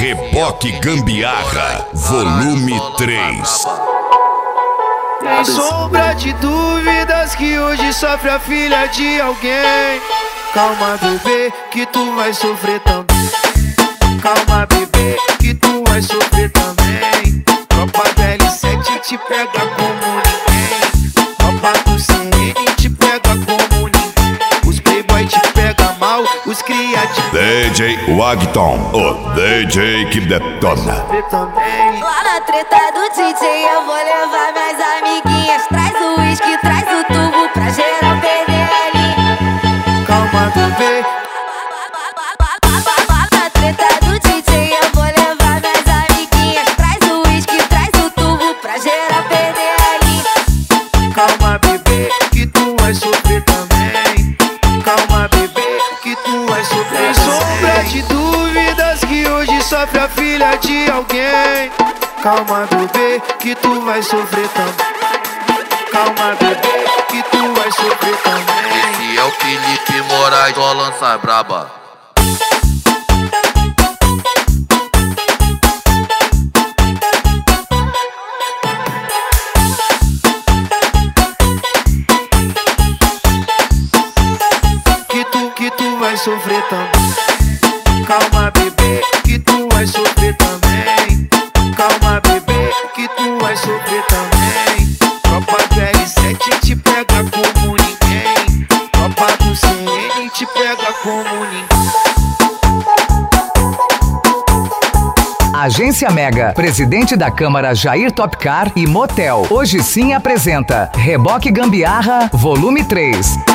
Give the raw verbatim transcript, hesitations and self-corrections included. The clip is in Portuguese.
Reboque Gambiarra, volume três. Tem sombra de dúvidas que hoje sofre a filha de alguém. Calma, bebê, que tu vai sofrer também. Calma, bebê, que tu vai sofrer também. Tropa do L sete te pega como ninguém. Tropa do C N te pega como ninguém. Os playboy te pega mal, os cria te D J Wagton, o D J que detona. Lá na treta do D J eu vou levar minhas amiguinhas. Traz o uísque, traz o tubo pra geral perder ali. Calma, bebê. Lá na treta do D J eu vou levar minhas amiguinhas. Traz o uísque, traz o tubo pra geral perder ali. Calma, bebê, que tu vai sofrer também. Calma, bebê, que tu vai sofrer. Tem sombra de dúvidas que hoje sofre a filha de alguém. Calma, bebê, que tu vai sofrer também. Calma, bebê, que tu vai sofrer também. Esse é o Felipe Moraes, só lança braba. Que tu, que tu vai sofrer também. Calma, bebê, que tu vai sofrer também. Calma, bebê, que tu vai sofrer também. Tropa do L sete te pega como ninguém. Tropa do C N te pega como ninguém. Agência Mega, presidente da Câmara Jair Topcar e Motel, hoje sim apresenta Reboque Gambiarra, volume três.